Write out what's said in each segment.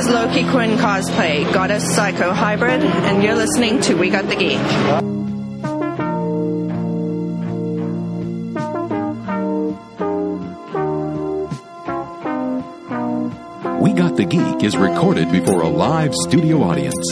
is Loki Quinn cosplay, Goddess Psycho Hybrid, and you're listening to We Got the Geek. We Got the Geek is recorded before a live studio audience.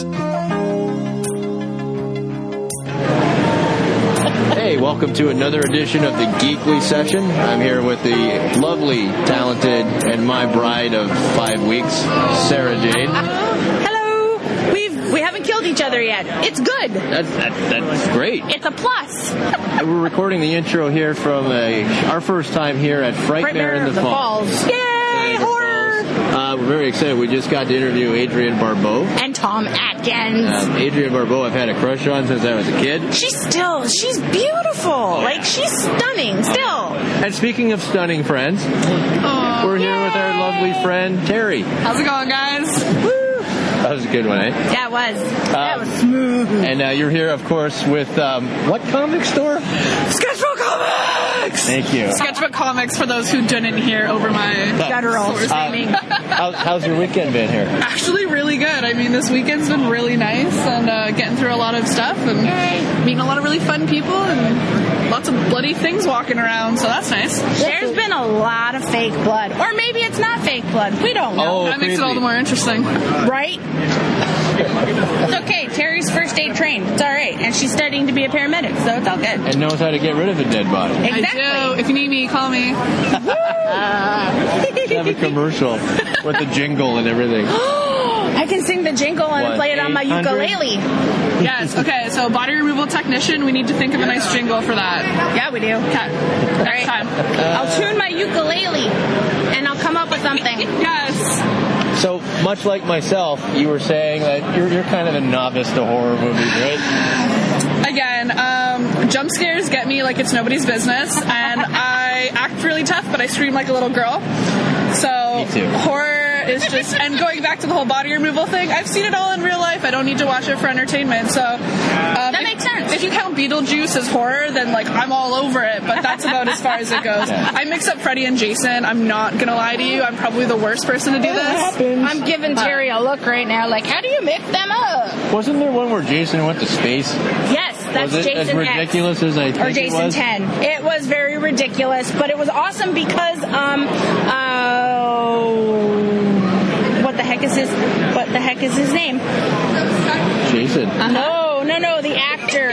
Hey, welcome to another edition of the Geekly Session. I'm here with the lovely, talented, and my bride of 5 weeks, Sarah Jane. Hello. We haven't killed each other yet. It's good. That's great. It's a plus. We're recording the intro here from our first time here at Frightmare in the Falls. Yay, horror! We're very excited. We just got to interview Adrienne Barbeau. And Tom Atkins. Adrienne Barbeau I've had a crush on since I was a kid. She's beautiful. Like, she's stunning still. And speaking of stunning friends, we're here with our lovely friend, Terry. How's it going, guys? Woo! That was a good one, eh? That was. That was smooth. And you're here, of course, with what comic store? Sketchbook Comics! Thank you. Sketchbook Comics, for those who didn't hear over my guttural screaming. How's your weekend been here? Actually, really good. I mean, this weekend's been really nice, and getting through a lot of stuff, and meeting a lot of really fun people, and lots of bloody things walking around, so that's nice. There's been a lot of fake blood. Or maybe it's not fake blood. We don't know. That makes it all the more interesting. Right? It's okay. Terry's first aid trained. It's all right. And she's studying to be a paramedic, so it's all good. And knows how to get rid of a dead body. Exactly. I do. If you need me, call me. Have a commercial with the jingle and everything. I can sing the jingle and play it on my ukulele. Yes, okay, so body removal technician, we need to think of a nice jingle for that. Yeah, we do. Okay. Next time. I'll tune my ukulele and I'll come up with something. Yes. So, much like myself, you were saying that you're kind of a novice to horror movies, right? Again, jump scares get me like it's nobody's business, and I act really tough, but I scream like a little girl. So, me too. Horror is just, and going back to the whole body removal thing, I've seen it all in real life. I don't need to watch it for entertainment. So that makes sense. If you count Beetlejuice as horror, then like I'm all over it. But that's about as far as it goes. Yeah. I mix up Freddy and Jason. I'm not gonna lie to you. I'm probably the worst person to do this. I'm giving Terry a look right now. Like, how do you mix them up? Wasn't there one where Jason went to space? Yes, that's was it Jason as ridiculous X. as I think or Jason it was? 10. It was very ridiculous, but it was awesome because what the heck is his name? Jason. No, the actor.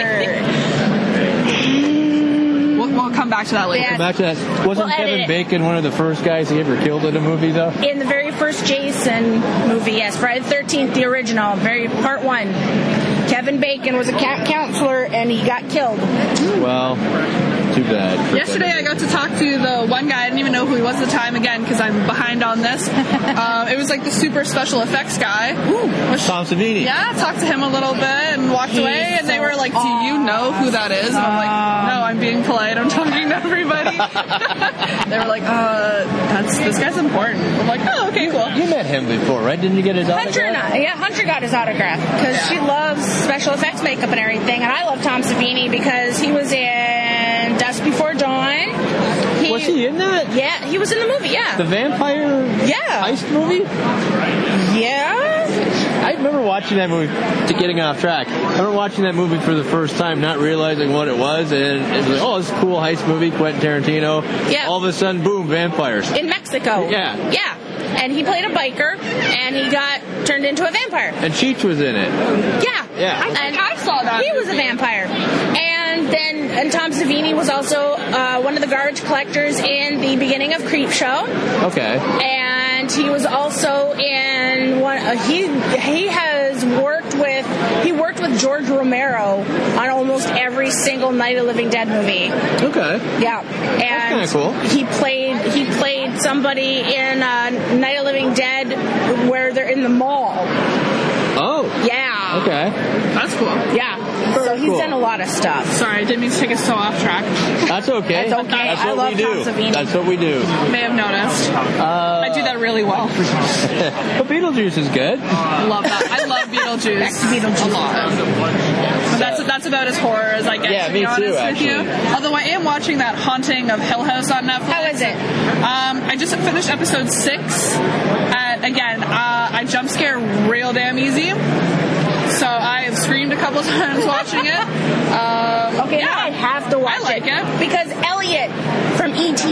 We'll come back to that later. Yeah. Back to that. Wasn't Kevin Bacon one of the first guys he ever killed in a movie, though? In the very first Jason movie, yes, Friday the 13th, the original, part 1. Kevin Bacon was a counselor and he got killed. Well, too bad. Yesterday I got to talk to the one guy. I didn't even know who he was at the time, again, because I'm behind on this. It was like the super special effects guy. Tom Savini. Yeah, talked to him a little bit and walked away, and they were like, do you know who that is? And I'm like, no, I'm being polite. I'm talking to everybody. They were like, this guy's important. I'm like, oh, okay, cool. You met him before, right? Didn't you get his autograph? Hunter got his autograph because she loves special effects makeup and everything, and I love Tom Savini because he was in Dusk Before Dawn. Was he in that? Yeah, he was in the movie, yeah. The vampire heist movie? Yeah. I remember watching that movie, getting off track. I remember watching that movie for the first time, not realizing what it was, and it was like, oh, this is a cool heist movie, Quentin Tarantino. Yeah. All of a sudden, boom, vampires. In Mexico. Yeah. Yeah. And he played a biker, and he got turned into a vampire. And Cheech was in it. Yeah. Yeah. And I saw that. He was a vampire. And Tom Savini was also one of the garbage collectors in the beginning of Creepshow. Okay. And he was also in one. He worked with George Romero on almost every single Night of the Living Dead movie. Okay. Yeah. And that's kind of cool. He played somebody in Night of the Living Dead where they're in the mall. Oh. Yeah. Okay. That's cool. Yeah. So he's done a lot of stuff. Sorry, I didn't mean to take us so off track. That's okay. That's okay. That's I what love we do. Tom Savini. That's what we do. May have noticed. I do that really well. But Beetlejuice is good. I love that. I love Beetlejuice. A lot. But that's about as horror as I get, to be honest with you. Although I am watching that Haunting of Hill House on Netflix. How is it? I just finished episode 6. I jumped jump scare real damn easy. So I have screamed a couple times watching it. Okay, yeah. I have to watch I like it. because Elliot from E.T.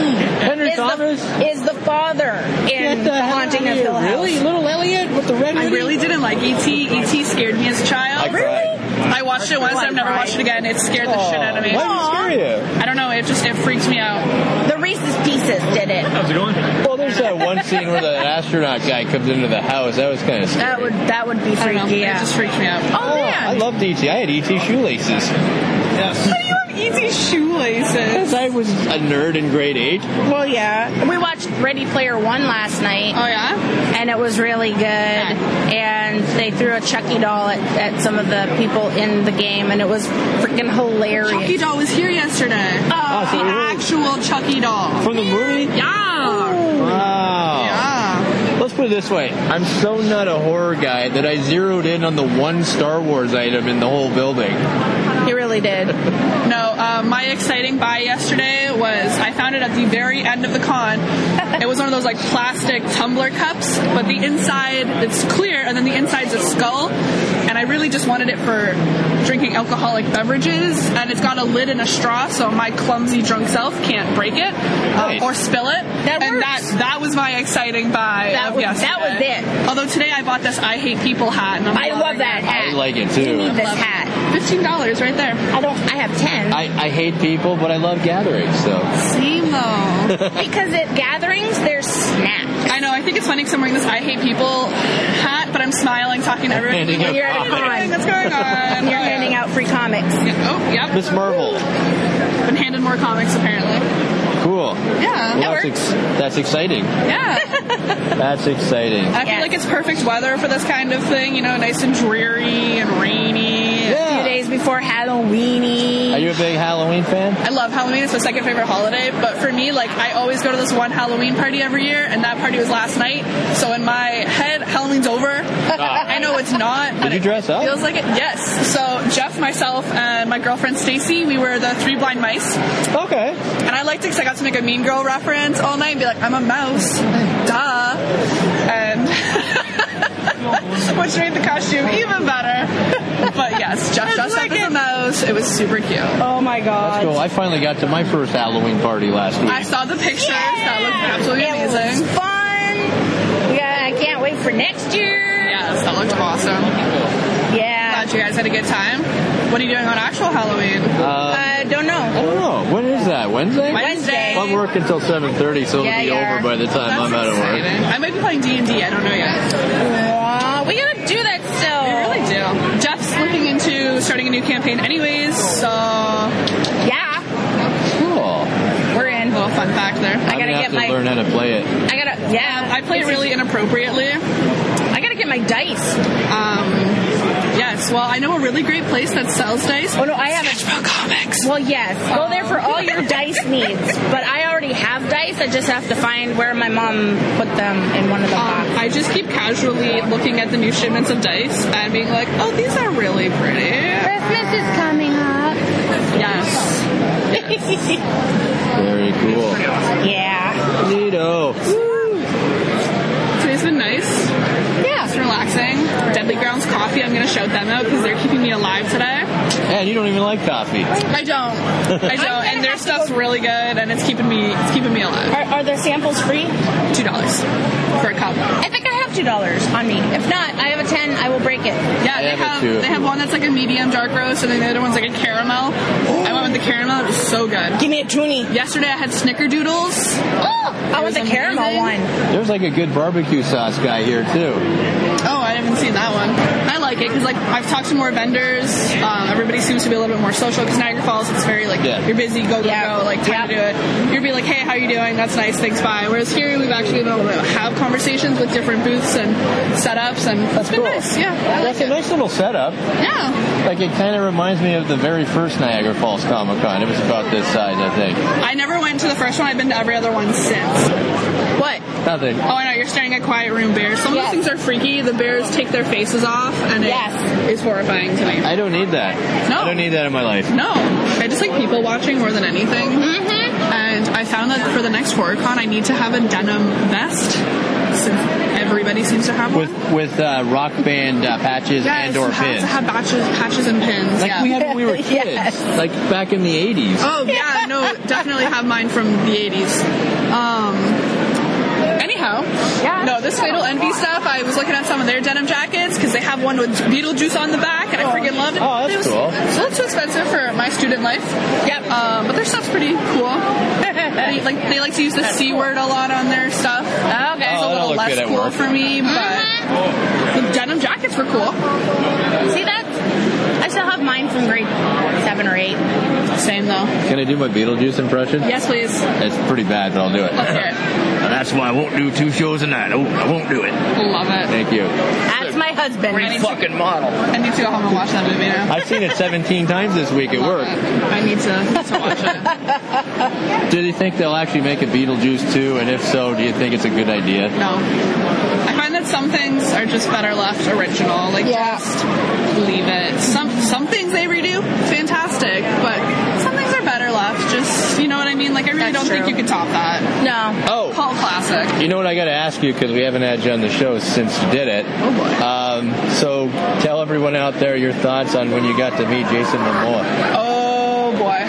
is the father in The Haunting of Hill House. Really? Little Elliot with the red I hoodie? really didn't like E.T. E.T. scared me as a child. I watched it once. I've never watched it again. It scared the shit out of me. Why did it scare you? I don't know. It freaked me out. The Reese's Pieces did it. How's it going? Well, there's that one scene where the astronaut guy comes into the house. That was kind of scary. That would be I don't know. freaky. It Yeah. just freaked me out. Oh man. I loved E.T. I had E.T. shoelaces. How do you have E.T. shoelaces? Because I was a nerd in grade 8. Well, yeah. We watched Ready Player One last night. Oh yeah? And it was really good. And they threw a Chucky doll at some of the people in the game, and it was freaking hilarious. Chucky doll was here yesterday. Oh, so the really? actual Chucky doll. From the movie? Yeah. Wow. Yeah. Let's put it this way. I'm so not a horror guy that I zeroed in on the one Star Wars item in the whole building. He really did. No, my exciting buy yesterday was I found it at the very end of the con. It was one of those like plastic tumbler cups, but the inside it's clear, and then the inside's a skull. And I really just wanted it for drinking alcoholic beverages, and it's got a lid and a straw, so my clumsy drunk self can't break it Nice. or spill it. That works. That was my exciting buy. That was it. Although today I bought this I Hate People hat, and I love that hat. I like it You need too. this hat. $15 right there. I have 10. I hate people, but I love gatherings, so. Same though. Because at gatherings, there's snacks. I know. I think it's funny because I'm wearing this I Hate People hat, but I'm smiling, talking to everyone. Handing out You're at a con. What's going on? You're handing out free comics. Oh, yep. Miss Marvel. Been handed more comics apparently. Cool. Yeah. Well, that's exciting. Yeah. That's exciting. I feel like it's perfect weather for this kind of thing. You know, nice and dreary and rainy. A few days before Halloweeny. Are you a big Halloween fan? I love Halloween. It's my second favorite holiday. But for me, like, I always go to this one Halloween party every year, and that party was last night. So in my head, Halloween's over. I know it's not. But Did you dress up? Feels like it. Yes. So Jeff, myself, and my girlfriend Stacy, we were the Three Blind Mice. Okay. And I liked it because I got to make a Mean Girl reference all night and be like, I'm a mouse. Duh. And which made the costume even better. But yes, Jeff dressed up as a mouse. It was super cute. Oh my god. Cool. I finally got to my first Halloween party last week. I saw the pictures. That looked absolutely amazing. It was fun. Yeah, I can't wait for next year. Yes, that looked awesome. Yeah. Glad you guys had a good time. What are you doing on actual Halloween? I don't know. I don't know. When is that? Wednesday? Wednesday. I'm working until 7:30, so Yeah, it'll be you are. over by the time I'm out of work. Exciting. I might be playing D&D. I don't know yet. We gotta do that still. We really do. Jeff's looking into starting a new campaign anyways, so Yeah. Cool. We're in. little fun fact there. I'm gonna have to learn how to play it. I play it really inappropriately. I gotta get my dice. Yes, well, I know a really great place that sells dice. Oh no, I have Sketchbook Comics. Well, yes. Go there for all your dice needs. But I already have dice. I just have to find where my mom put them in one of the boxes. I just keep casually looking at the new shipments of dice and being like, oh, these are really pretty. Christmas is coming up. Yes. Very cool. Yeah. Neato. Today's been nice. Yeah. It's relaxing. Deadly Grounds Coffee, I'm going to shout them out because they're keeping me alive today. And you don't even like coffee. I don't. And their stuff's really good and it's keeping me alive. Are their samples free? $2 for a cup. I think I have $2 on me. If not, I have a 10. I will break it. Yeah, they have one that's like a medium dark roast, and then the other one's like a caramel. I went with the caramel; it was so good. Give me a toonie. Yesterday I had Snickerdoodles. Oh, I want the caramel one. There's like a good barbecue sauce guy here too. Oh, I haven't seen that one. I like it because like I've talked to more vendors. Everybody seems to be a little bit more social because Niagara Falls, it's very like you're busy, go, like time to do it. You'll be like, hey, how you doing? That's nice, thanks, bye. Whereas here we've actually been able to have conversations with different booths and setups, and it's been nice. Yeah, That's a nice little setup. Yeah. Like it kind of reminds me of the very first Niagara Falls Comic Con. It was about this size, I think. I never went to the first one. I've been to every other one since. What? Nothing. Oh, I know. You're staring at Quiet Room bears. Some of those things are freaky. The bears take their faces off, and it is horrifying to me. I don't need that. No. I don't need that in my life. No. I just like people watching more than anything. Mm-hmm. And I found that for the next HorrorCon, I need to have a denim vest. since everybody seems to have one. With rock band patches and or it has pins. to have patches and pins. Like we had when we were kids, Yes. like back in the 80s. Oh, yeah, no, definitely have mine from the 80s. Anyhow, no, this Fatal Envy stuff, I was looking at some of their denim jackets because they have one with Beetlejuice on the back, and I freaking loved it. Oh, that's cool. It's a little too expensive for my student life. Yep. But their stuff's pretty cool. They like to use the C word a lot on their stuff. Okay. It's a little less cool for me, but the denim jackets were cool. See that? I still have mine from grade 7 or 8. Same though. Can I do my Beetlejuice impression? Yes, please. It's pretty bad, but I'll do it. Let's hear it. That's why I won't do 2 shows a night. I won't do it. Love it. Thank you. That's my husband. Great Fucking model. I need to go home and watch that movie now. I've seen it 17 times this week at Love work. it. I need to watch it. Do you think they'll actually make a Beetlejuice 2? And if so, do you think it's a good idea? No. I find that some things are just better left original. Like, just leave it. Some things they redo, fantastic. But some things are better left. Just, you know what I mean? Like, I really don't think you can top that. No. Oh. Cult classic. You know what I got to ask you, because we haven't had you on the show since you did it. Oh, boy. So tell everyone out there your thoughts on when you got to meet Jason Momoa. Oh, boy.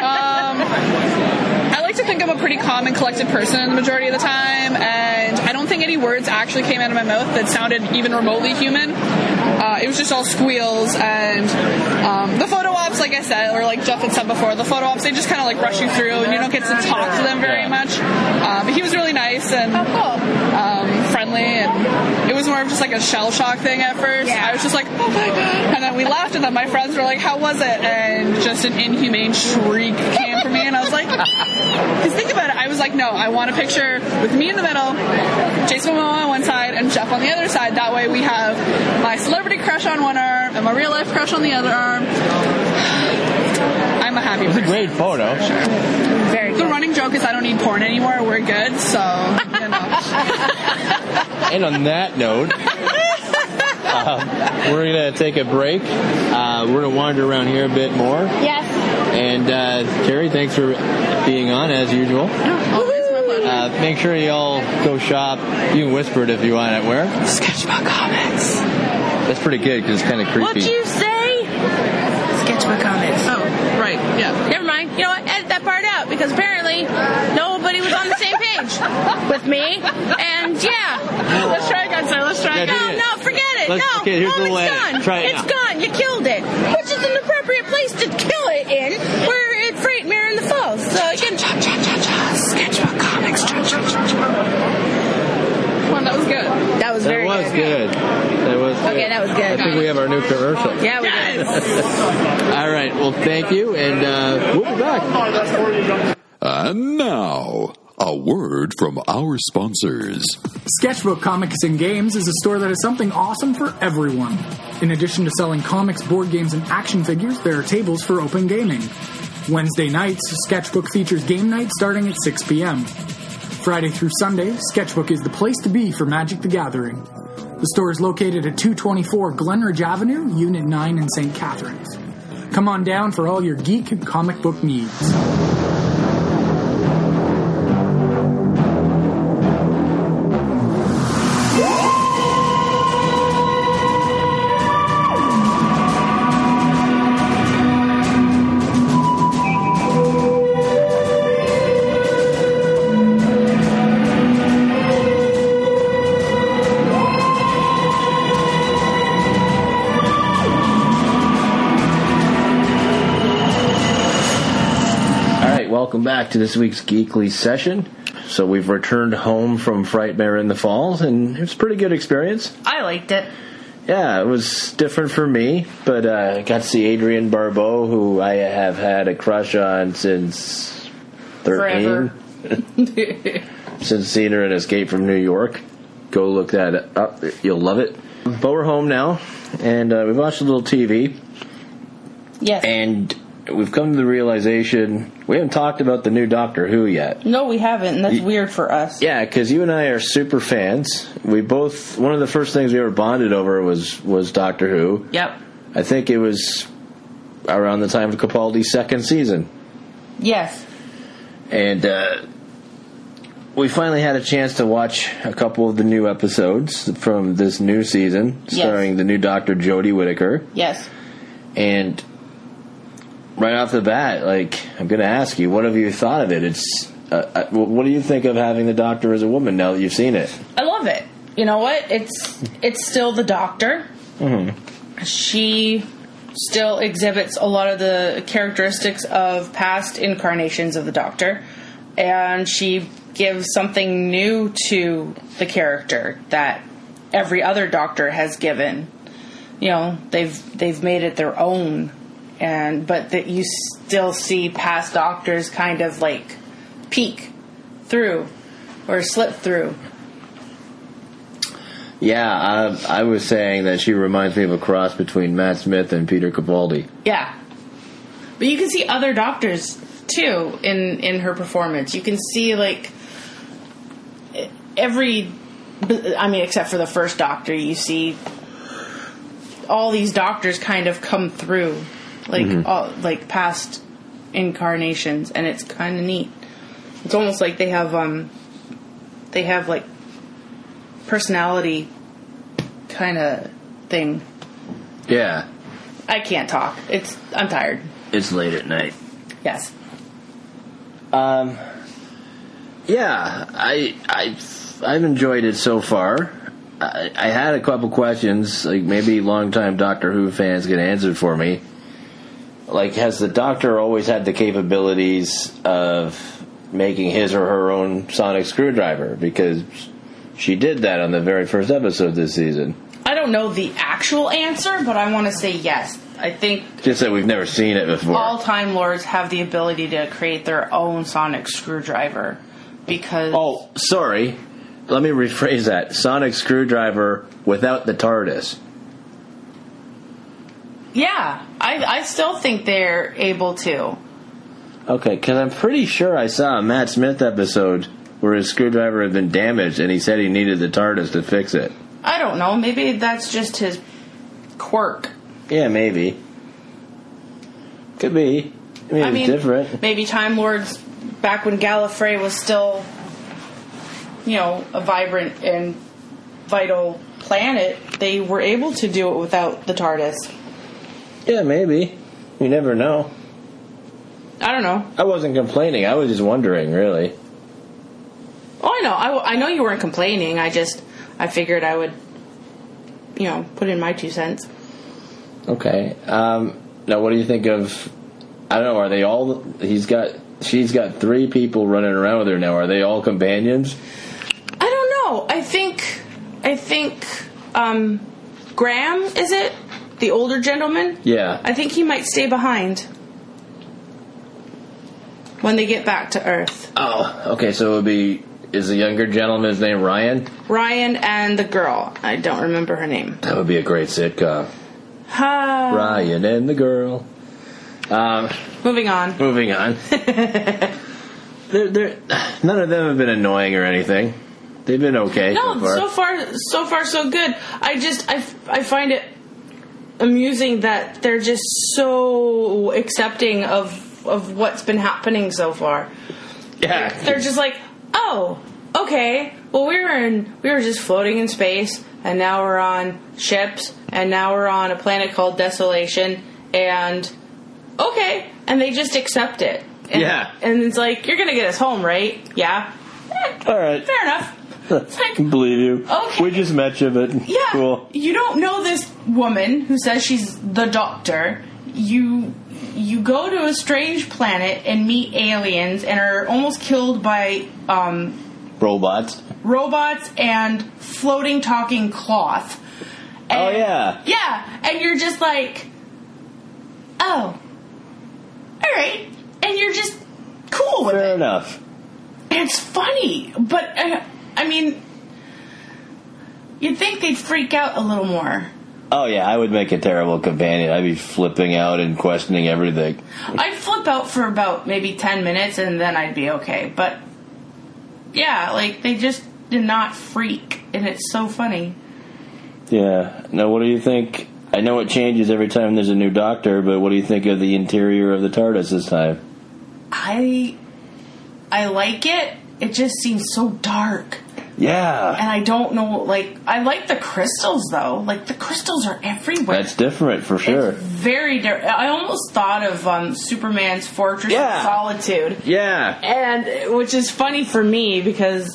I like to think I'm a pretty calm and collected person the majority of the time, and I don't think any words actually came out of my mouth that sounded even remotely human. It was just all squeals, and the photo ops, like I said, or like Jeff had said before, the photo ops, they just kind of like rush you through, and you don't get to talk to them very much. But he was really nice and friendly, and it was more of just like a shell shock thing at first. Yeah. I was just like, oh my god, and then we laughed, and then my friends were like, how was it? And just an inhumane shriek came from me, and I was like, because think about it, I was like, no, I want a picture with me in the middle, Jason Momoa on one side, and Jeff on the other side. That way we have my celebrity crush on one arm and my real life crush on the other arm. I'm a happy person. It's a great photo. Very The good. running joke is I don't need porn anymore. We're good, so, you know. And on that note, we're going to take a break. We're going to wander around here a bit more. Yes. And Carrie, thanks for being on, as usual. Make sure you all go shop. You can whisper it if you want it. Where? Sketchbook Comics. That's pretty good because it's kind of creepy. What'd you say? Sketchbook Comics. Oh, right, yeah. Never mind. You know what? Edit that part out because apparently nobody was on the same page with me. And yeah. Let's try again, sir. Let's try Yeah, again. No, forget it. Okay, here's the it's way. done. Try it It's now. gone. You killed it. Which is an appropriate place to kill it in. We're at Freight Mirror in the Falls. So again, Sketchbook Comics. Well, that was good. that was very That was good. good. That was good. Okay, that was good. I think we have our new commercial. Yeah, we did. All right. Well, thank you, and we'll be back. And now, a word from our sponsors. Sketchbook Comics and Games is a store that has something awesome for everyone. In addition to selling comics, board games, and action figures, there are tables for open gaming. Wednesday nights, Sketchbook features game night starting at 6 p.m. Friday through Sunday, Sketchbook is the place to be for Magic the Gathering. The store is located at 224 Glenridge Avenue, Unit 9 in St. Catharines. Come on down for all your geek and comic book needs. Welcome back to this week's Geekly session. So we've returned home from Frightmare in the Falls, and it was a pretty good experience. I liked it. Yeah, it was different for me, but I got to see Adrienne Barbeau, who I have had a crush on since 13. Forever. Since seeing her in Escape from New York. Go look that up. You'll love it. But we're home now, and we've watched a little TV. Yes. And we've come to the realization we haven't talked about the new Doctor Who yet. No, we haven't, and that's weird for us. Yeah, because you and I are super fans. We both, one of the first things we ever bonded over was Doctor Who. Yep. I think it was around the time of Capaldi's second season. Yes. And we finally had a chance to watch a couple of the new episodes from this new season, starring the new Dr. Jodie Whittaker. Yes. And right off the bat, like, I'm going to ask you, what have you thought of it? It's what do you think of having the Doctor as a woman now that you've seen it? I love it. You know what? It's still the Doctor. Mm-hmm. She still exhibits a lot of the characteristics of past incarnations of the Doctor, and she gives something new to the character that every other Doctor has given. You know, they've made it their own, but that you still see past Doctors kind of like peek through or slip through. Yeah, I was saying that she reminds me of a cross between Matt Smith and Peter Capaldi. Yeah. But you can see other Doctors, too, in her performance. You can see, like, except for the first Doctor, you see all these Doctors kind of come through, like, like past incarnations, and it's kind of neat. It's almost like they have like, personality kind of thing. Yeah. I can't talk. I'm tired. It's late at night. Yes. Yeah, I've enjoyed it so far. I had a couple questions, like maybe longtime Doctor Who fans can answer for me. Like, has the Doctor always had the capabilities of making his or her own sonic screwdriver? Because she did that on the very first episode this season. I don't know the actual answer, but I want to say yes. I think just that we've never seen it before. All Time Lords have the ability to create their own sonic screwdriver because... Oh, sorry. Let me rephrase that. Sonic screwdriver without the TARDIS. Yeah, I still think they're able to. Okay, because I'm pretty sure I saw a Matt Smith episode where his screwdriver had been damaged and he said he needed the TARDIS to fix it. I don't know. Maybe that's just his quirk. Yeah, maybe. Could be. I mean, it's different. Maybe Time Lords, back when Gallifrey was still, you know, a vibrant and vital planet, they were able to do it without the TARDIS. Yeah, maybe. You never know. I don't know. I wasn't complaining. I was just wondering, really. Oh, I know. I know you weren't complaining. I figured I would, you know, put in my 2 cents. Okay. Now, what do you think of... I don't know, are they all... She's got 3 people running around with her now. Are they all companions? I don't know. I think Graham, is it? The older gentleman? Yeah. I think he might stay behind when they get back to Earth. Oh, okay, so it would be... Is the younger gentleman's name Ryan? Ryan and the girl. I don't remember her name. That would be a great sitcom. Ryan and the girl. Moving on. They're, none of them have been annoying or anything. They've been okay no, so far. so far so good. I find it amusing that they're just so accepting of what's been happening so far. Yeah. They're just like, oh, okay. Well, we were just floating in space, and now we're on ships, and now we're on a planet called Desolation, and okay, and they just accept it. And, yeah. And it's like, you're gonna get us home, right? Yeah. All right. Fair enough. It's like, I believe you. Okay. We just met you, but yeah. Cool. You don't know this woman who says she's the Doctor. You go to a strange planet and meet aliens and are almost killed by robots and floating talking cloth. And, oh yeah. Yeah, and you're just like, oh, all right, and you're just cool with it. Fair enough. It's funny, but I mean, you'd think they'd freak out a little more. Oh yeah, I would make a terrible companion. I'd be flipping out and questioning everything. I'd flip out for about maybe 10 minutes and then I'd be okay. But yeah, like they just did not freak, and it's so funny. Yeah. Now, what do you think? I know it changes every time there's a new Doctor, but what do you think of the interior of the TARDIS this time? I like it. it just seems so dark. Yeah. And I don't know, like, I like the crystals, though. Like, the crystals are everywhere. That's different, for sure. It's very different. I almost thought of Superman's Fortress of Solitude. Yeah. And, which is funny for me, because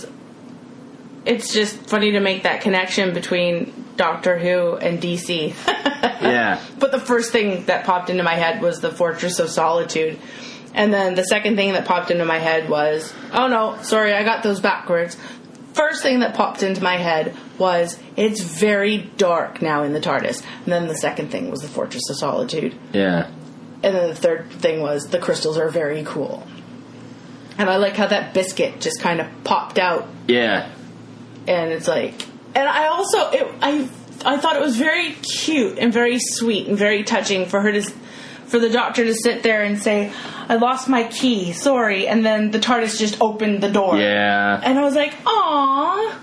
it's just funny to make that connection between Doctor Who and DC. Yeah. But the first thing that popped into my head was the Fortress of Solitude. And then the second thing that popped into my head was, oh no, sorry, I got those backwards. First thing that popped into my head was, it's very dark now in the TARDIS. And then the second thing was the Fortress of Solitude. Yeah. And then the third thing was, the crystals are very cool. And I like how that biscuit just kind of popped out. Yeah. And it's like, and I also, I thought it was very cute and very sweet and very touching for the Doctor to sit there and say, I lost my key, sorry, and then the TARDIS just opened the door. Yeah. And I was like, aww.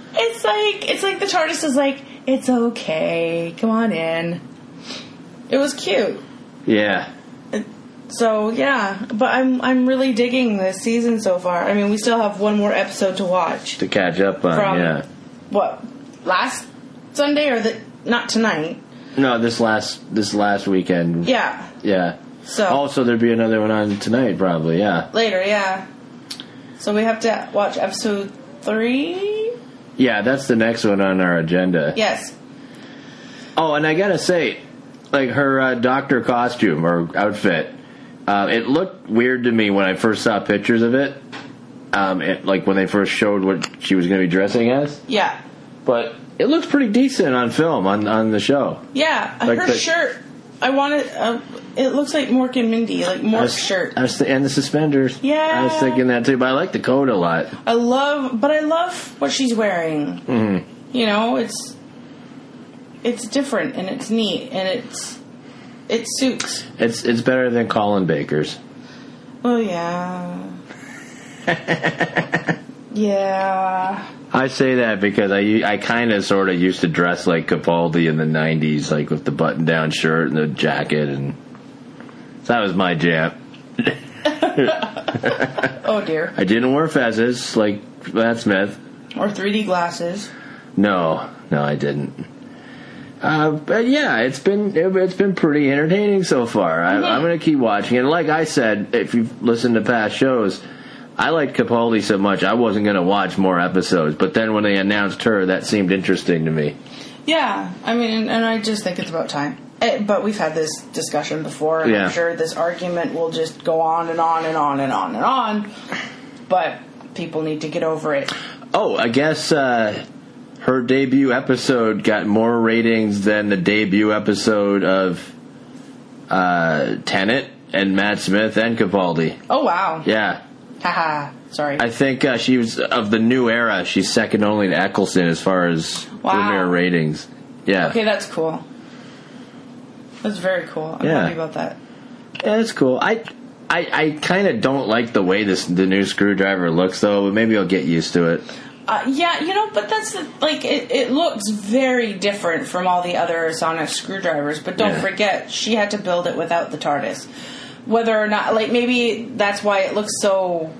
It's like the TARDIS is like, it's okay, come on in. It was cute. Yeah. So yeah, but I'm really digging this season so far. I mean, we still have one more episode to watch. To catch up on, from, what, last Sunday or not tonight? No, this last weekend. Yeah. Yeah. So also, there'd be another one on tonight, probably. Yeah. Later, yeah. So we have to watch episode 3. Yeah, that's the next one on our agenda. Yes. Oh, and I gotta say, like her doctor costume or outfit, it looked weird to me when I first saw pictures of it. Like when they first showed what she was going to be dressing as. Yeah. But it looks pretty decent on film on the show. Yeah, like her shirt. I wanted. It looks like Mork and Mindy, like Mork's shirt. And the suspenders. Yeah, I was thinking that too, but I like the coat a lot. I love what she's wearing. Mm-hmm. You know, it's different and it's neat and it suits. It's better than Colin Baker's. Oh yeah. Yeah. I say that because I kind of sort of used to dress like Capaldi in the 90s, like with the button-down shirt and the jacket, and so that was my jam. Oh dear. I didn't wear fezzes like Matt Smith. Or 3D glasses. No, I didn't. But yeah, it's been pretty entertaining so far. Mm-hmm. I'm going to keep watching, and like I said, if you've listened to past shows, I liked Capaldi so much I wasn't going to watch more episodes. But then when they announced her, that seemed interesting to me. Yeah, I mean, and I just think it's about time. But we've had this discussion before, and I'm sure this argument will just go on and on and on and on and on. But people need to get over it. Oh, I guess her debut episode got more ratings than the debut episode of Tenet and Matt Smith and Capaldi. Oh, wow. Yeah. Haha, sorry. I think she was, of the new era, she's second only to Eccleston as far as premiere ratings. Yeah. Okay, that's cool. That's very cool. I'm happy about that. Yeah, that's cool. I kind of don't like the way the new Screwdriver looks, though, but maybe I'll get used to it. Yeah, but that's, it looks very different from all the other sonic screwdrivers, but don't forget, she had to build it without the TARDIS. Whether or not, maybe that's why it looks so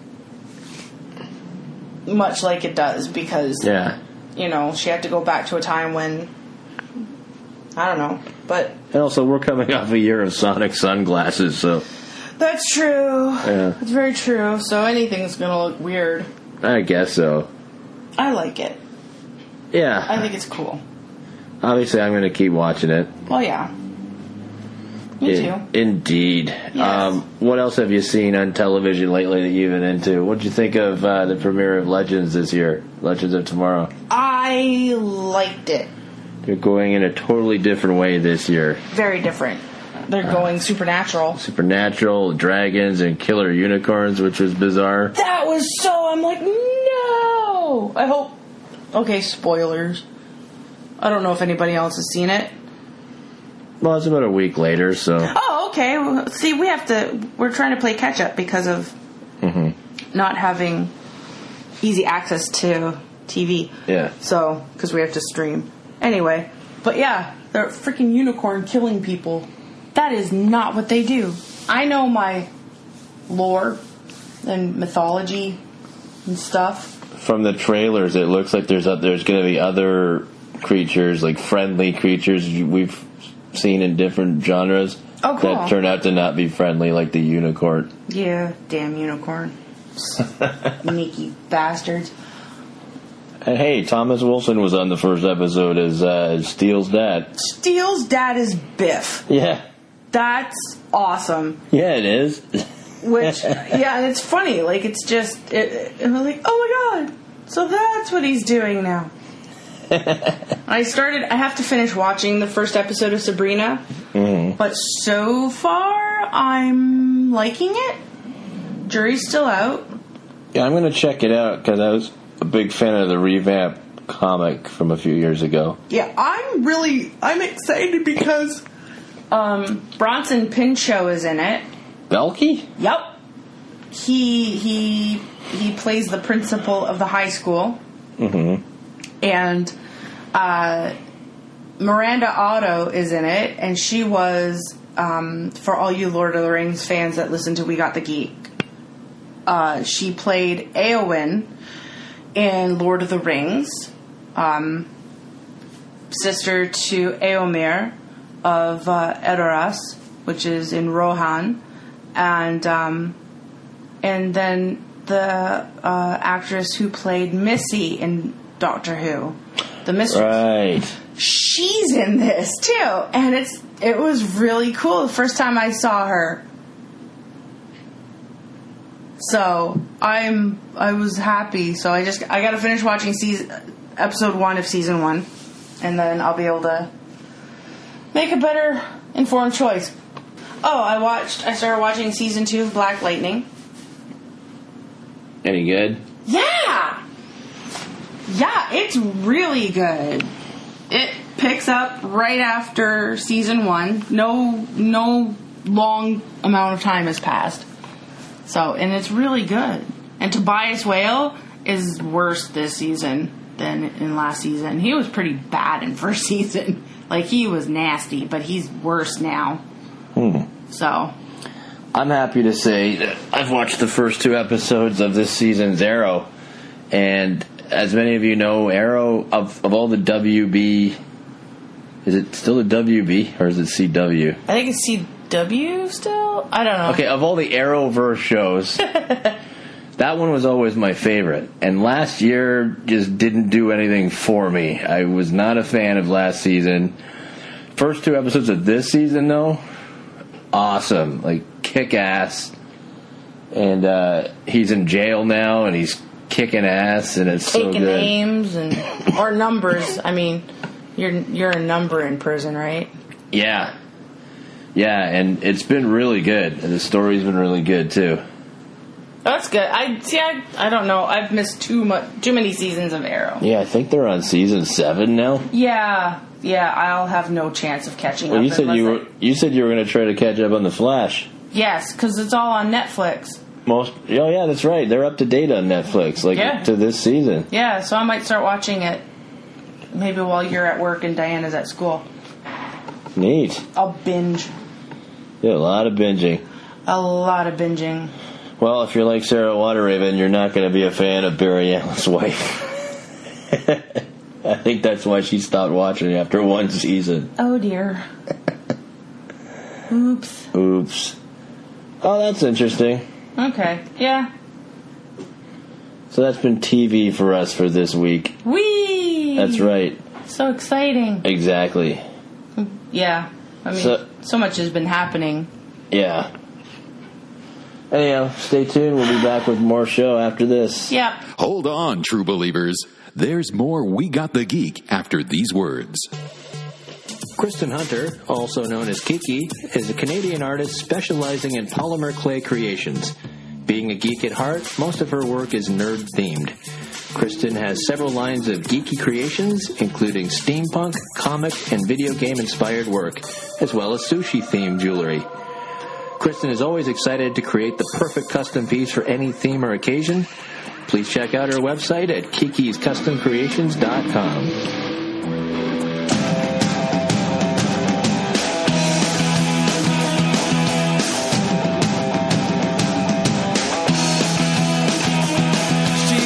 much like it does, because, she had to go back to a time when, I don't know, but... And also, we're coming off a year of sonic sunglasses, so... That's true. Yeah. It's very true, so anything's gonna look weird. I guess so. I like it. Yeah. I think it's cool. Obviously, I'm going to keep watching it. Well, yeah. Me too. Indeed. Yes. What else have you seen on television lately that you've been into? What did you think of the premiere of Legends this year? Legends of Tomorrow. I liked it. They're going in a totally different way this year. Very different. They're going supernatural. Supernatural, dragons, and killer unicorns, which was bizarre. That was I'm like, no! I hope... Okay, spoilers. I don't know if anybody else has seen it. Well, it's about a week later, so... Oh, okay. Well, see, we're trying to play catch-up because of not having easy access to TV. Yeah. So, because we have to stream. Anyway, but yeah, they're freaking unicorn killing people. That is not what they do. I know my lore and mythology and stuff. From the trailers, it looks like there's going to be other creatures, like friendly creatures we've seen in different genres. Oh, cool. That turn out to not be friendly, like the unicorn. Yeah, damn unicorn. Sneaky bastards. And hey, Thomas Wilson was on the first episode as Steele's dad. Steele's dad is Biff. Yeah. That's awesome. Yeah, it is. Which, yeah, and it's funny. Like, it's just, and I'm like, oh my god, so that's what he's doing now. I have to finish watching the first episode of Sabrina. Mm-hmm. But so far, I'm liking it. Jury's still out. Yeah, I'm going to check it out because I was a big fan of the revamp comic from a few years ago. Yeah, I'm excited because Bronson Pinchot is in it. Belky? Yep. He plays the principal of the high school. Mm-hmm. And Miranda Otto is in it, and she was, for all you Lord of the Rings fans that listen to We Got the Geek, she played Éowyn in Lord of the Rings, sister to Éomer of Edoras, which is in Rohan, and then the actress who played Missy in Doctor Who, the mistress. Right. She's in this too, and it was really cool the first time I saw her. So I was happy. So I got to finish watching episode 1 of season 1, and then I'll be able to make a better informed choice. Oh, I started watching season 2 of Black Lightning. Any good? Yeah, it's really good. It picks up right after season 1. No long amount of time has passed. So, and it's really good. And Tobias Whale is worse this season than in last season. He was pretty bad in first season. Like, he was nasty, but he's worse now. So, I'm happy to say that I've watched the first 2 episodes of this season's Arrow, and as many of you know, Arrow, of all the WB, is it still the WB, or is it CW? I think it's CW still? I don't know. Okay, of all the Arrowverse shows, that one was always my favorite, and last year just didn't do anything for me. I was not a fan of last season. First 2 episodes of this season, though, awesome, like kick-ass, and he's in jail now, and he's kicking ass, and it's so good. Taking names or numbers. I mean, you're a number in prison, right? Yeah, and it's been really good, and the story's been really good too. That's good. I don't know. I've missed too many seasons of Arrow. Yeah, I think they're on season 7 now. Yeah. I'll have no chance of catching up. You said you were going to try to catch up on The Flash. Yes, because it's all on Netflix. Yeah, that's right. They're up to date on Netflix, to this season. Yeah, so I might start watching it maybe while you're at work and Diana's at school. Neat. I'll binge. Yeah, a lot of binging. Well, if you're like Sarah Waterraven, you're not going to be a fan of Barry Allen's wife. I think that's why she stopped watching after 1 season. Oh, dear. Oops. Oh, that's interesting. Okay, yeah. So that's been TV for us for this week. Whee! That's right. So exciting. Exactly. Yeah. I mean, so much has been happening. Yeah. Anyhow, stay tuned. We'll be back with more show after this. Yep. Hold on, true believers. There's more We Got the Geek after these words. Kristen Hunter, also known as Kiki, is a Canadian artist specializing in polymer clay creations. Being a geek at heart, most of her work is nerd-themed. Kristen has several lines of geeky creations, including steampunk, comic, and video game-inspired work, as well as sushi-themed jewelry. Kristen is always excited to create the perfect custom piece for any theme or occasion. Please check out her website at kikiscustomcreations.com. She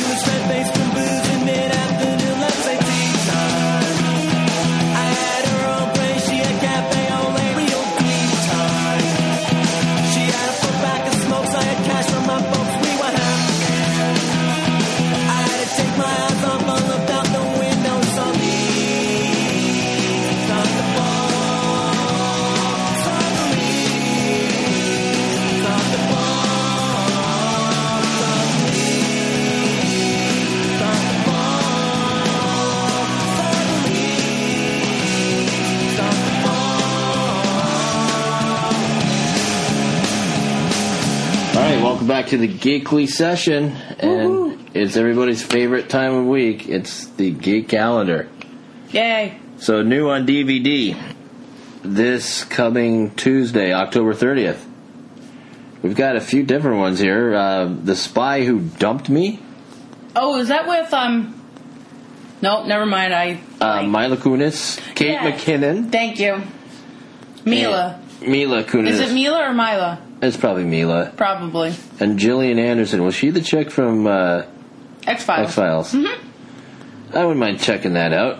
back to the Geekly session, and it's everybody's favorite time of week. It's the Geek Calendar. Yay. So new on DVD this coming Tuesday, October 30th. We've got a few different ones here. The Spy Who Dumped Me. Oh, is that with, Nope, never mind. Mila Kunis, Kate McKinnon. Thank you. Mila. Mila Kunis. Is it Mila or Mila? It's probably Mila. Probably. And Gillian Anderson. Was she the chick from X-Files? X-Files. Mm-hmm. I wouldn't mind checking that out.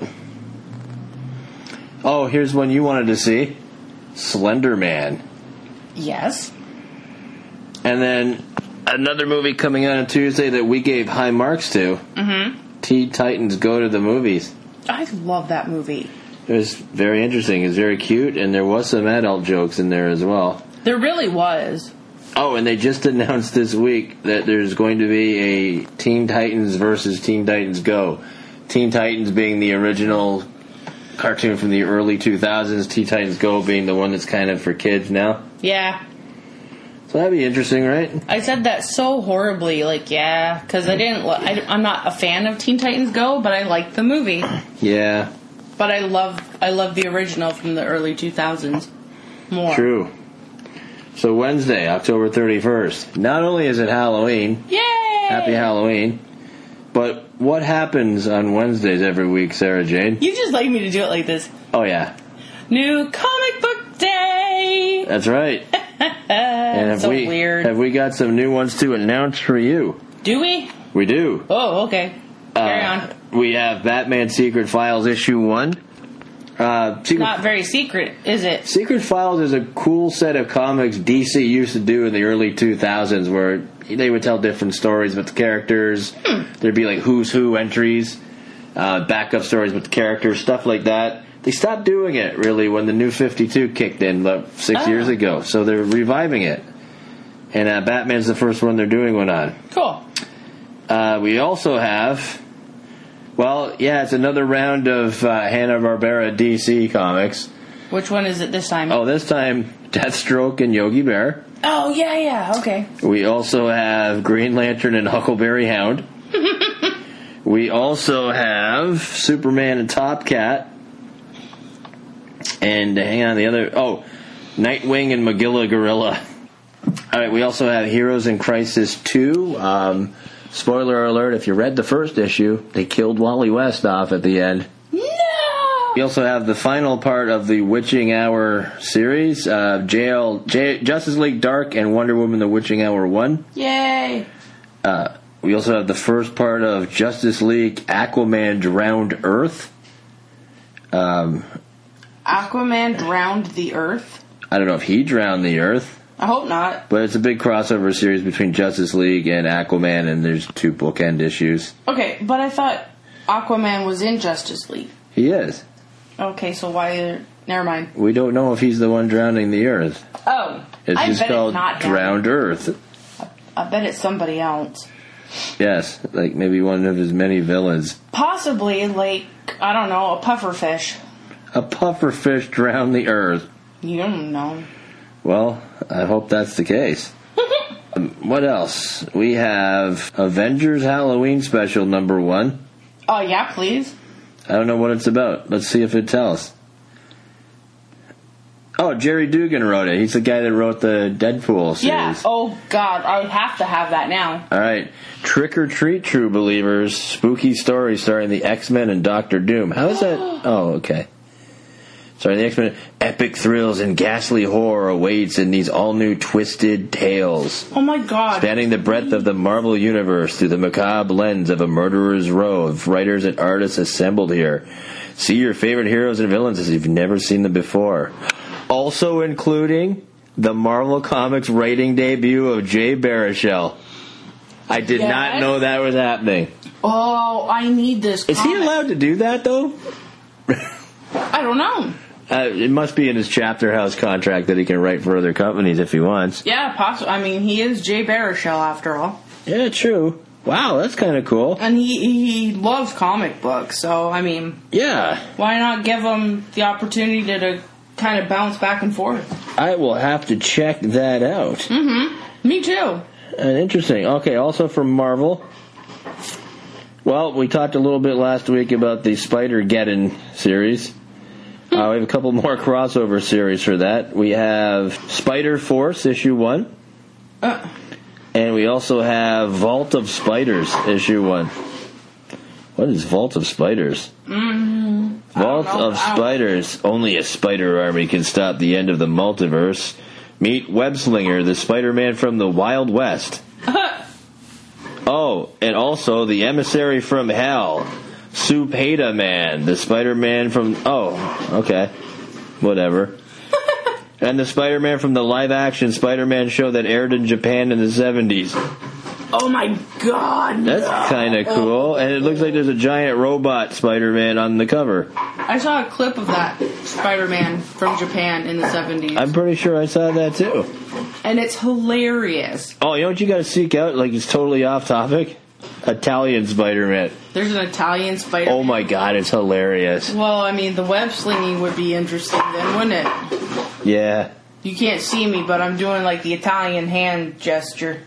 Oh, here's one you wanted to see. Slender Man. Yes. And then another movie coming out on Tuesday that we gave high marks to. Mm-hmm. Teen Titans Go to the Movies. I love that movie. It was very interesting. It was very cute, and there was some adult jokes in there as well. There really was. Oh, and they just announced this week that there's going to be a Teen Titans versus Teen Titans Go. Teen Titans being the original cartoon from the early 2000s, Teen Titans Go being the one that's kind of for kids now. Yeah. So that'd be interesting, right? I said that so horribly, because I'm not a fan of Teen Titans Go, but I like the movie. Yeah. But I love the original from the early 2000s more. True. So Wednesday, October 31st. Not only is it Halloween. Yay! Happy Halloween. But what happens on Wednesdays every week, Sarah Jane? You just like me to do it like this. Oh, yeah. New Comic Book Day! That's right. And so weird. Have we got some new ones to announce for you? Do we? We do. Oh, okay. Carry on. We have Batman Secret Files issue 1. Not very secret, is it? Secret Files is a cool set of comics DC used to do in the early 2000s where they would tell different stories about the characters. There'd be like Who's Who entries, backup stories with the characters, stuff like that. They stopped doing it, really, when the New 52 kicked in about 6 years ago. So they're reviving it. And Batman's the first one they're doing one on. Cool. We also have... Well, yeah, it's another round of Hanna-Barbera DC comics. Which one is it this time? Oh, this time, Deathstroke and Yogi Bear. Oh, yeah, okay. We also have Green Lantern and Huckleberry Hound. We also have Superman and Top Cat. And hang on, Nightwing and Magilla Gorilla. All right, we also have Heroes in Crisis 2. Spoiler alert, if you read the first issue, they killed Wally West off at the end. No! We also have the final part of the Witching Hour series, Justice League Dark and Wonder Woman The Witching Hour 1. Yay! We also have the first part of Justice League Aquaman Drowned Earth. Aquaman drowned the Earth? I don't know if he drowned the Earth. I hope not. But it's a big crossover series between Justice League and Aquaman, and there's 2 bookend issues. Okay, but I thought Aquaman was in Justice League. He is. Okay, so why... Never mind. We don't know if he's the one drowning the Earth. Oh. It's I just bet called it's not Drowned Earth. I bet it's somebody else. Yes, like maybe one of his many villains. Possibly, like, I don't know, a pufferfish. A pufferfish drowned the Earth. You don't know. Well, I hope that's the case. What else? We have Avengers Halloween Special number 1. Oh, yeah, please. I don't know what it's about. Let's see if it tells. Oh, Jerry Dugan wrote it. He's the guy that wrote the Deadpool series. Yeah. Oh, God. I would have to have that now. All right. Trick or Treat, True Believers. Spooky story starring the X-Men and Doctor Doom. How is that? Oh, okay. Sorry, the X-Men. Epic thrills and ghastly horror awaits in these all-new twisted tales. Oh, my God. Spanning the breadth of the Marvel Universe through the macabre lens of a murderer's row of writers and artists assembled here. See your favorite heroes and villains as you've never seen them before. Also including the Marvel Comics writing debut of Jay Baruchel. I did not know that was happening. Oh, I need this comic. Is he allowed to do that, though? I don't know. It must be in his Chapter House contract that he can write for other companies if he wants. Yeah, possibly. I mean, he is Jay Baruchel, after all. Yeah, true. Wow, that's kind of cool. And he loves comic books, so, I mean... Yeah. Why not give him the opportunity to kind of bounce back and forth? I will have to check that out. Mm-hmm. Me too. And interesting. Okay, also from Marvel. Well, we talked a little bit last week about the Spider-Geddon series. We have a couple more crossover series for that. We have Spider-Force, issue 1. And we also have Vault of Spiders, issue 1. What is Vault of Spiders? Vault of Spiders. Only a spider army can stop the end of the multiverse. Meet Webslinger, the Spider-Man from the Wild West. Oh, and also the Emissary from Hell, Supeda Man, the Spider-Man from... Oh, okay. Whatever. And the Spider-Man from the live-action Spider-Man show that aired in Japan in the 70s. Oh my god! That's kind of cool. And it looks like there's a giant robot Spider-Man on the cover. I saw a clip of that Spider-Man from Japan in the 70s. I'm pretty sure I saw that too. And it's hilarious. Oh, you know what you gotta seek out? Like, it's totally off topic? Italian Spider-Man. There's an Italian Spider-Man. Oh my god, it's hilarious. Well, I mean, the web slinging would be interesting then, wouldn't it? Yeah. You can't see me, but I'm doing like the Italian hand gesture.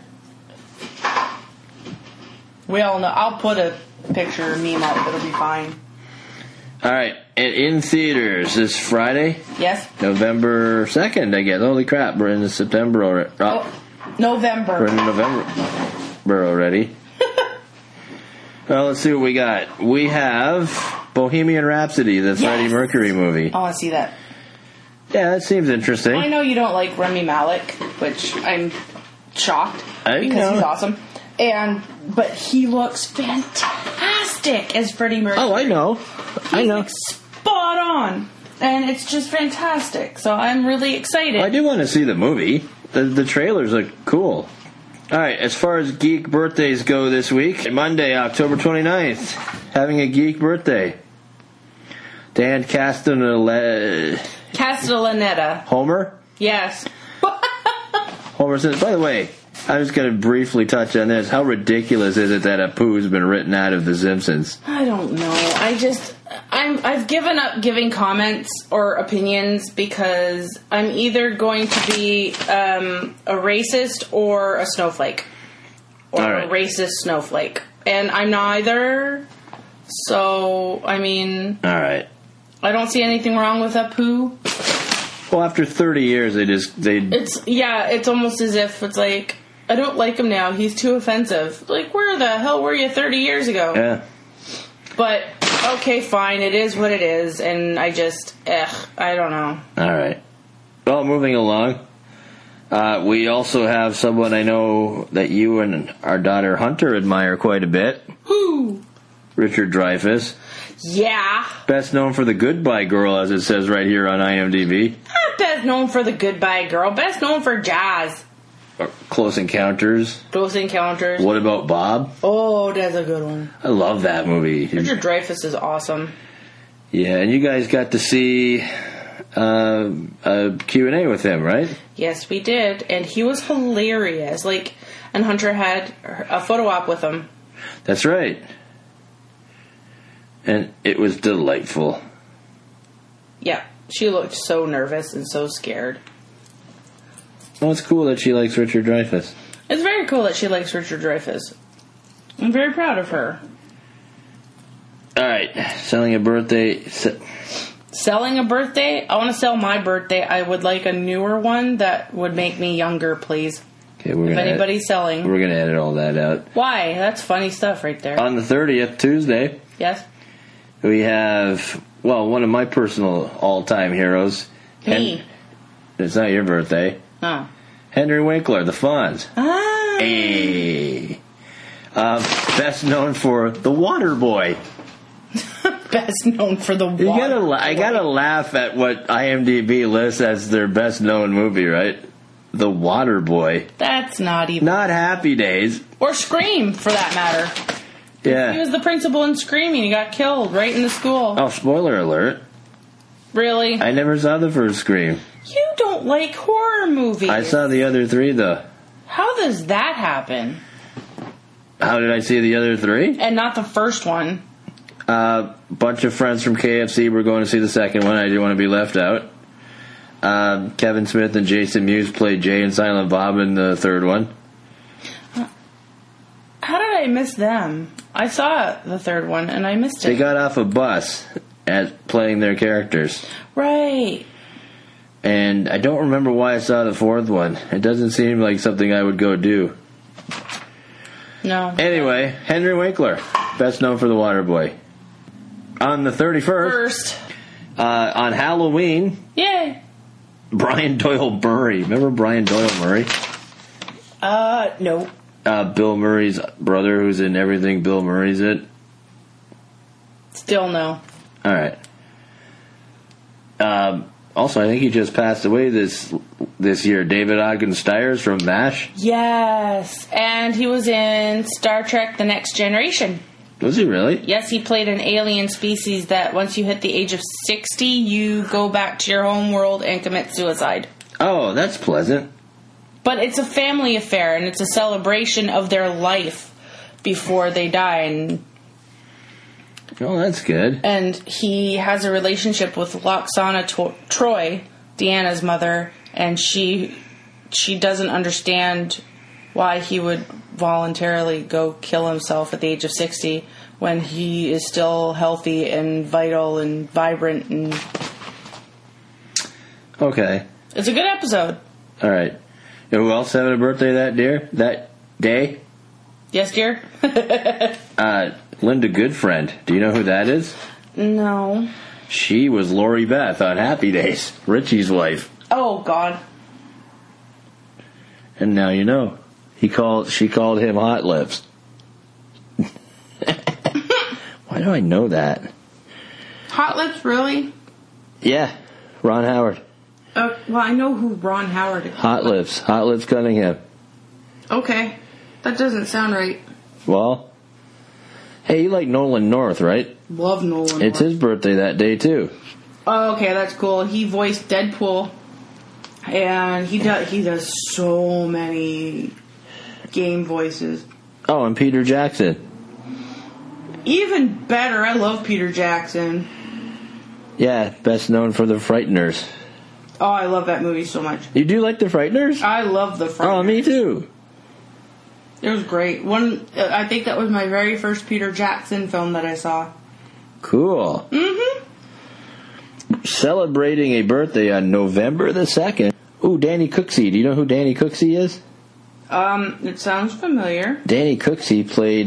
We all know. I'll put a picture or meme up. It'll be fine. All right. And in theaters this Friday? Yes. November 2nd, I guess. Holy crap. We're into September already. November. We're into November already. Well, let's see what we got. We have Bohemian Rhapsody, the Freddie Mercury movie. I want to see that. Yeah, that seems interesting. I know you don't like Rami Malek, which I'm shocked because he's awesome. But he looks fantastic as Freddie Mercury. Oh, I know. He's like spot on. And it's just fantastic. So I'm really excited. Well, I do want to see the movie. The trailers look cool. All right, as far as geek birthdays go this week, Monday, October 29th, having a geek birthday. Dan Castellaneta. Homer? Yes. Homer says, by the way, I'm just going to briefly touch on this. How ridiculous is it that Apu's been written out of The Simpsons? I don't know. I've given up giving comments or opinions because I'm either going to be a racist or a snowflake. Or a racist snowflake. And I'm neither. So, I mean... All right. I don't see anything wrong with Apu. Well, after 30 years, it's almost as if it's like, I don't like him now. He's too offensive. Like, where the hell were you 30 years ago? Yeah. But, okay, fine. It is what it is. And I just, I don't know. All right. Well, moving along. We also have someone I know that you and our daughter Hunter admire quite a bit. Who? Richard Dreyfuss. Yeah. Best known for The Goodbye Girl, as it says right here on IMDb. Not best known for The Goodbye Girl. Best known for Jazz. Close Encounters. Close Encounters. What About Bob? Oh, that's a good one. I love that movie. Richard Dreyfuss is awesome. Yeah, and you guys got to see a Q&A with him, right? Yes, we did. And he was hilarious. And Hunter had a photo op with him. That's right. And it was delightful. Yeah, she looked so nervous and so scared. Well, it's cool that she likes Richard Dreyfuss. It's very cool that she likes Richard Dreyfuss. I'm very proud of her. All right, selling a birthday. Selling a birthday? I want to sell my birthday. I would like a newer one that would make me younger, please. Okay, if anybody's selling. We're going to edit all that out. Why? That's funny stuff right there. On the 30th, Tuesday. Yes. We have, one of my personal all-time heroes. Me. It's not your birthday. Oh. Henry Winkler, the Fonz. Ah. Hey. Best known for The Water Boy. Best known for The Water Boy. I gotta laugh at what IMDb lists as their best known movie, right? The Water Boy. That's not even... Not Happy Days. Or Scream, for that matter. Yeah. He was the principal in Screaming. He got killed right in the school. Oh, spoiler alert. Really? I never saw the first Scream. You don't like horror movies. I saw the other three, though. How does that happen? How did I see the other three? And not the first one. Bunch of friends from KFC were going to see the second one. I didn't want to be left out. Kevin Smith and Jason Mewes played Jay and Silent Bob in the third one. I missed them. I saw the third one, and I missed it. They got off a bus at playing their characters. Right. And I don't remember why I saw the fourth one. It doesn't seem like something I would go do. No. Anyway, Henry Winkler, best known for The Waterboy. On the 31st, on Halloween, Yay. Brian Doyle Murray. Remember Brian Doyle Murray? No. Bill Murray's brother, who's in everything Bill Murray's in. Still no. All right. Also, I think he just passed away this year. David Ogden Stiers from MASH. Yes. And he was in Star Trek The Next Generation. Was he really? Yes, he played an alien species that once you hit the age of 60, you go back to your home world and commit suicide. Oh, that's pleasant. But it's a family affair, and it's a celebration of their life before they die. And oh, that's good. And he has a relationship with Loxana Troy, Deanna's mother, and she doesn't understand why he would voluntarily go kill himself at the age of 60 when he is still healthy and vital and vibrant. And okay. It's a good episode. All right. You know who else having a birthday that day? Yes, dear? Linda Goodfriend. Do you know who that is? No. She was Lori Beth on Happy Days, Richie's wife. Oh, God. And now you know. She called him Hot Lips. Why do I know that? Hot Lips, really? Yeah, Ron Howard. Well, I know who Ron Howard is. Hot Lips Cunningham. Okay. That doesn't sound right. Well, hey, you like Nolan North, right? Love Nolan It's his birthday that day, too. Oh, okay, that's cool. He voiced Deadpool. And he does so many game voices. Oh, and Peter Jackson. Even better, I love Peter Jackson. Yeah, best known for The Frighteners. Oh, I love that movie so much. You do like The Frighteners? I love The Frighteners. Oh, me too. It was great. I think that was my very first Peter Jackson film that I saw. Cool. Mm-hmm. Celebrating a birthday on November the 2nd. Ooh, Danny Cooksey. Do you know who Danny Cooksey is? It sounds familiar. Danny Cooksey played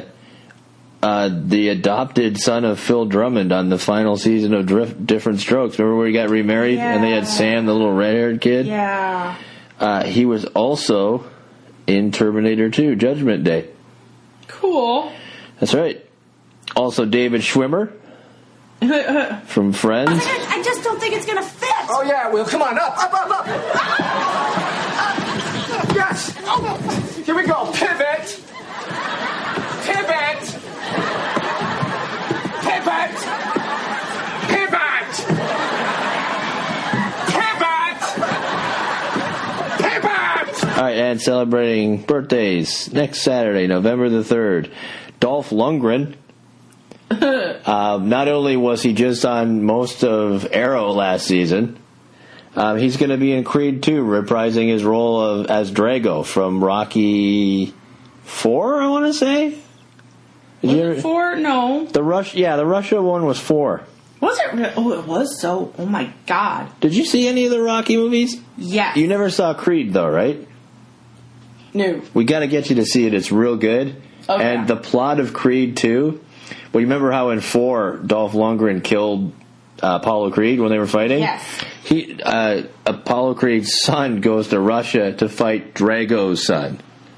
the adopted son of Phil Drummond on the final season of Different Strokes. Remember where he got remarried? Yeah. And they had Sam, the little red-haired kid? Yeah. He was also in Terminator 2, Judgment Day. Cool. That's right. Also David Schwimmer from Friends. I just don't think it's going to fit. Oh, yeah, Will. Come on, up. Yes. Here we go. Pivot. All right, and celebrating birthdays next Saturday, November the 3rd. Dolph Lundgren. Not only was he just on most of Arrow last season, he's going to be in Creed 2, reprising his role as Drago from Rocky 4, I want to say? Was it 4? No. The Russia one was 4. Was it really? Oh, it was so. Oh, my God. Did you see any of the Rocky movies? Yes. You never saw Creed, though, right? No. We got to get you to see it. It's real good. Okay. And the plot of Creed 2, well, you remember how in 4, Dolph Lundgren killed Apollo Creed when they were fighting? Yes. Apollo Creed's son goes to Russia to fight Drago's son.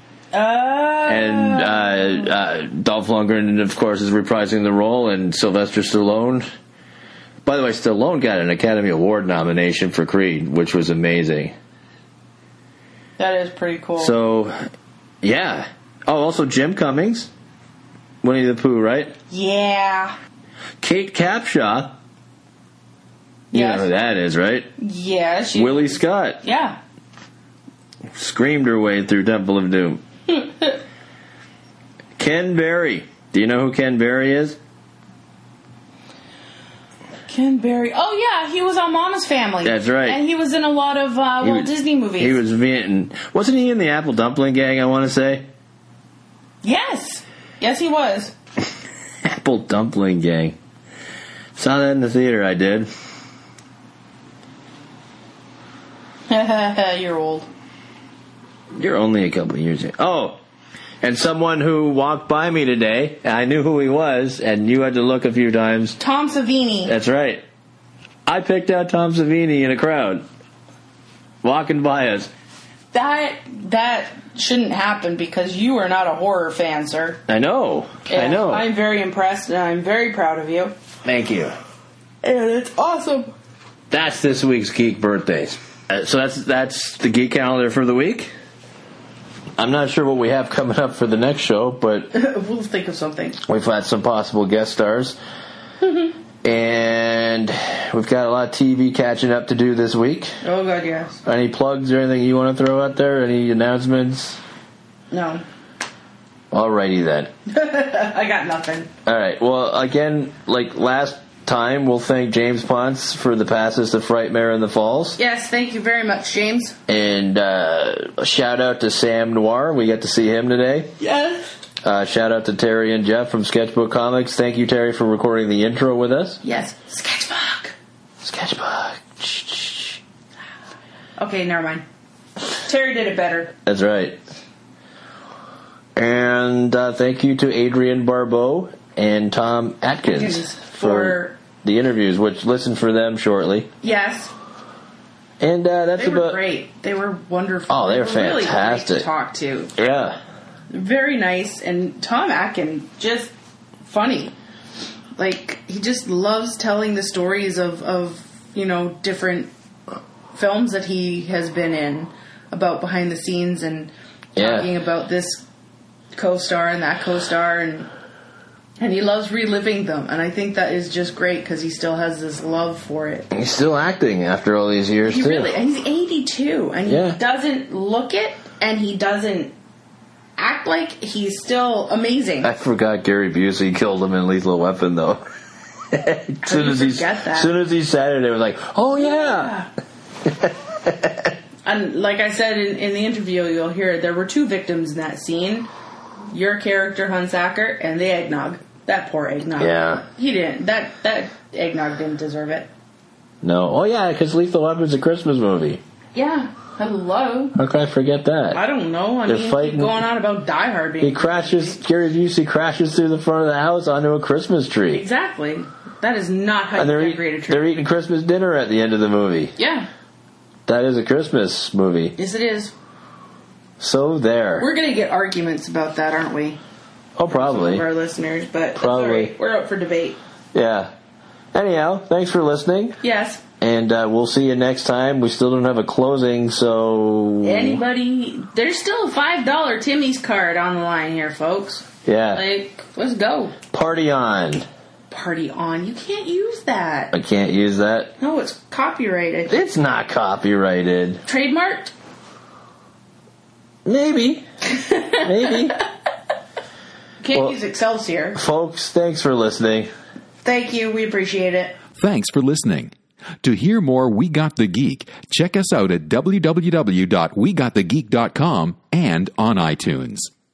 And Dolph Lundgren, of course, is reprising the role, and Sylvester Stallone. By the way, Stallone got an Academy Award nomination for Creed, which was amazing. That is pretty cool. So, yeah. Oh, also Jim Cummings. Winnie the Pooh, right? Yeah. Kate Capshaw. You Yes. know who that is, right? Yeah. Willie Scott. Yeah. Screamed her way through Temple of Doom. Ken Berry. Do you know who Ken Berry is? Ken Berry. Oh, yeah. He was on Mama's Family. That's right. And he was in a lot of Walt Disney movies. He was wasn't he in the Apple Dumpling Gang, I want to say? Yes. Yes, he was. Apple Dumpling Gang. Saw that in the theater, I did. You're old. You're only a couple of years ago. Oh, and someone who walked by me today, I knew who he was, and you had to look a few times. Tom Savini. That's right. I picked out Tom Savini in a crowd. Walking by us. That shouldn't happen because you are not a horror fan, sir. I know. And I know. I'm very impressed and I'm very proud of you. Thank you. And it's awesome. That's this week's Geek Birthdays. So that's the Geek Calendar for the week. I'm not sure what we have coming up for the next show, but we'll think of something. We've had some possible guest stars. And we've got a lot of TV catching up to do this week. Oh, God, yes. Any plugs or anything you want to throw out there? Any announcements? No. Alrighty then. I got nothing. Alright, well, again, like last time, we'll thank James Ponce for the passes to Frightmare in the Falls. Yes, thank you very much, James. And a shout out to Sam Noir. We got to see him today. Yes. Shout out to Terry and Jeff from Sketchbook Comics. Thank you, Terry, for recording the intro with us. Yes. Sketchbook. Sketchbook. Okay, never mind. Terry did it better. That's right. And thank you to Adrian Barbeau and Tom Atkins for the interviews, which listen for them shortly. Yes. And that's they were about great. They were wonderful. Oh, they were really fantastic great to talk to. Yeah. Very nice, and Tom Atkins, just funny. Like, he just loves telling the stories of different films that he has been in, about behind the scenes, and talking about this co-star and that co-star, and he loves reliving them, and I think that is just great, because he still has this love for it. He's still acting after all these years, too. And he's 82, and he doesn't look it, and he doesn't act like he's still amazing. I forgot Gary Busey killed him in Lethal Weapon, though. As soon as he said it, it was like, oh yeah. And like I said in the interview, you'll hear there were two victims in that scene. Your character, Hunsacker, and the eggnog. That poor eggnog. Yeah. He didn't. That eggnog didn't deserve it. No. Oh yeah, because Lethal Weapon's a Christmas movie. Yeah. Hello. How could I forget that? I don't know. I mean, keep going on about Die Hard being... Gary Busey crashes through the front of the house onto a Christmas tree. Exactly. That is not how you decorate a tree. They're eating Christmas dinner at the end of the movie. Yeah. That is a Christmas movie. Yes, it is. So there. We're going to get arguments about that, aren't we? Oh, probably. Some of our listeners, but probably. That's all right. We're up for debate. Yeah. Anyhow, thanks for listening. Yes. And we'll see you next time. We still don't have a closing, so... Anybody... There's still a $5 Timmy's card on the line here, folks. Yeah. Like, let's go. Party on. Party on. You can't use that. I can't use that? No, it's copyrighted. It's not copyrighted. Trademarked? Maybe. Maybe. Can't use Excelsior. Folks, thanks for listening. Thank you. We appreciate it. Thanks for listening. To hear more We Got the Geek, check us out at www.wegotthegeek.com and on iTunes.